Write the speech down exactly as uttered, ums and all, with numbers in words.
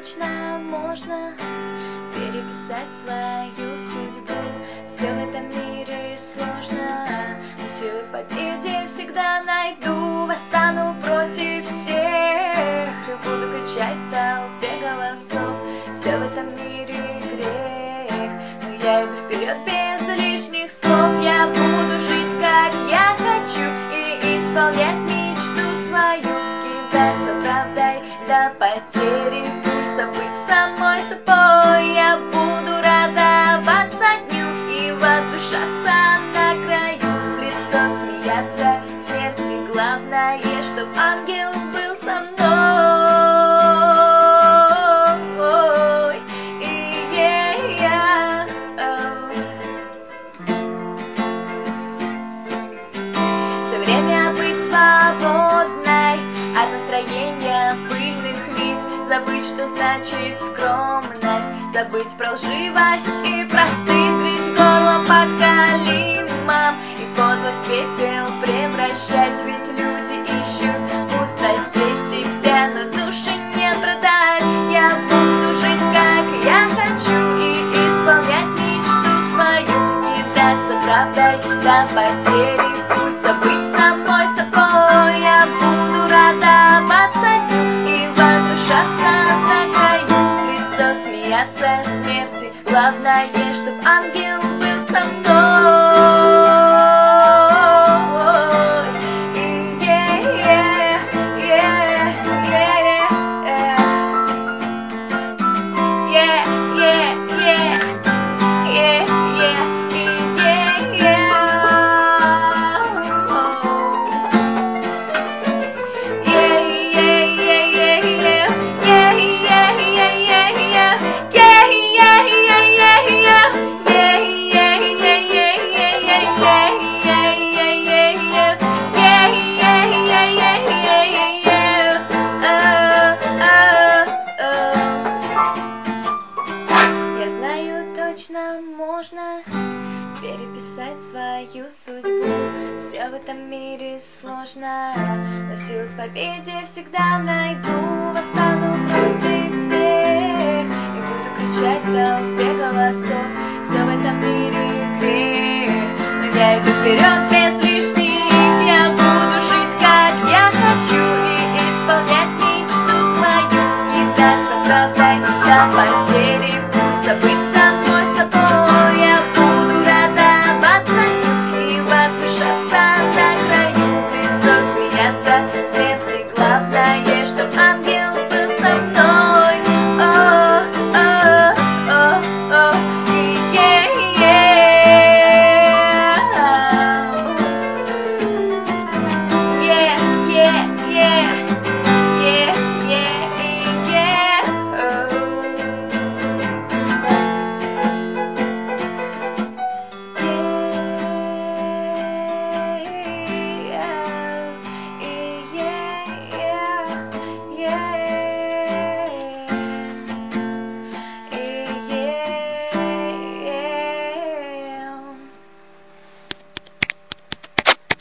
точно можно переписать свою судьбу. Все в этом мире сложно, но силы к победе всегда найду. Восстану против всех и буду кричать в толпе голосов. Все в этом мире грех, но я иду вперед без лишних слов. Я буду жить, как я хочу, и исполнять мечту свою, кидаться правдой до потери пульса, быть самой собой. Я буду радоваться дню и возвышаться на краю, в лицо смеяться смерти. Главное, чтоб ангел был со мной. И я все время быть свободной от настроения пыльных лиц, забыть, что значит скромность, забыть про лживость и простых, грызть горло под галимом и подлость в пепел превращать. Ведь люди ищут в пустоте себя, но души не продать. Я буду жить, как я хочу, и исполнять мечту свою, кидаться правдой до потери пульса, быть самой собой. Я буду радоваться дню и возвышаться на краю, в лицо смеяться смерти. Главное, чтоб ангел был со мной. И yeah, yeah, yeah, yeah, yeah, yeah, yeah. Yeah, yeah, yeah, yeah. Yeah, yeah, yeah, yeah, yeah. Yeah, yeah, yeah, yeah, yeah. Yeah, yeah, yeah, yeah, yeah. Yeah, yeah, yeah, yeah, yeah, yeah. Yeah, yeah, yeah, yeah, yeah. Yeah, yeah, yeah, yeah, yeah, yeah. Uh, uh, uh. Я знаю, точно можно переписать свою судьбу. Все в этом мире сложно, но силы к победе всегда найду.